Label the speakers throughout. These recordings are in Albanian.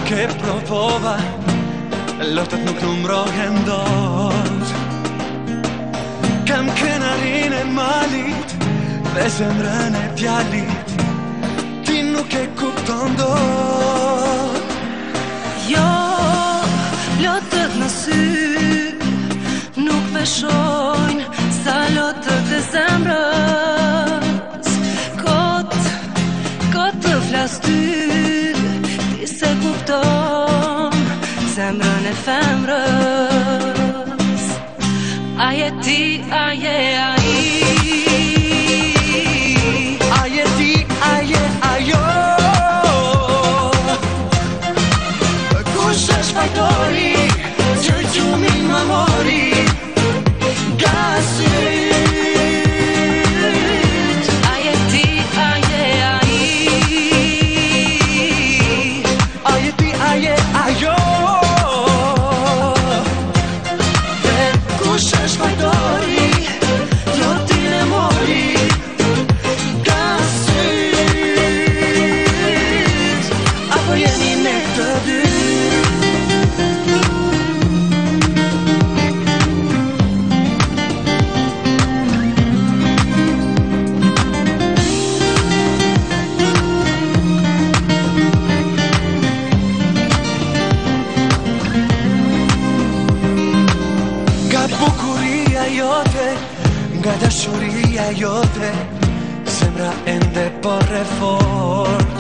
Speaker 1: nuk e provova, lotët nuk numrohen dot. Kam krenarin e malit dhe zemrën e djalit, ti nuk e kupton dot.
Speaker 2: Jo, lotët në sy nuk veshojnë sa lotët e zemrës. Kot të flas ty, ti se kupton zemrën e femrës. Aje ti, aje ai,
Speaker 1: aje ti, aje ajo. Kush është fajtori që gjumin më mori nga syt?
Speaker 2: aje ti, aje ai,
Speaker 1: Aje ti, aje ajo. Dhe kush është fajtori lotin e mori nga syt? Apo jeni ne të dy? Bukuria jote, nga dashuria jote, zemra ende porre fort.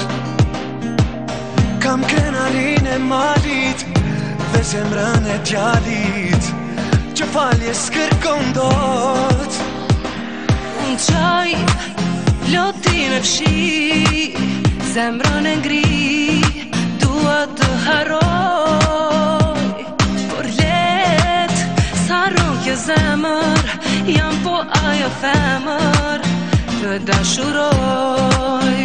Speaker 1: Kam krenarin e malit dhe zemrën e djalit, që falje s'kërkon dot.
Speaker 2: unë qaj lotin e fshi, zemrën e ngri, dua të haroj. Por let, s'harron kjo zemër, jam po ajo femër, të dashuroj.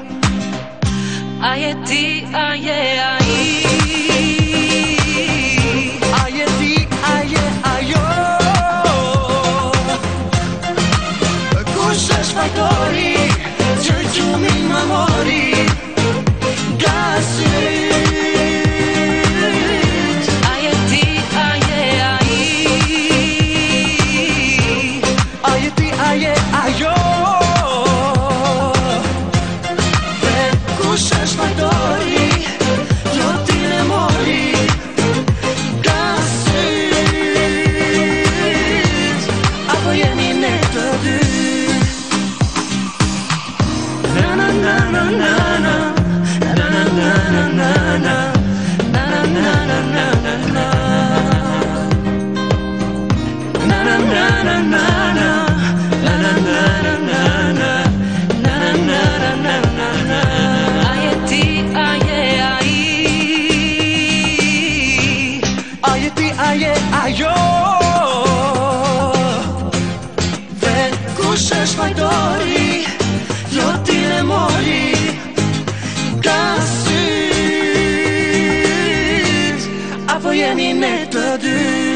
Speaker 2: Aje ti, aje ai,
Speaker 1: Aje ti, aje ajo. Kush është fajtori që gjumin më mori nga syt?
Speaker 2: aje ti, aje ai,
Speaker 1: Aje ti, aje ajo. Dhe kush është fajtori lotin e mori nga syt? Apo jeni ne të dy? Na na na na na na, na na na na na na, na na na na na na na, na na na na na na, na na na na na na, na na na na na na.
Speaker 2: aje ti, aje ai,
Speaker 1: Aje ti, aje ajo. Dhe kush është fajtori lotin e mori nga syt? Apo jeni ne të dy?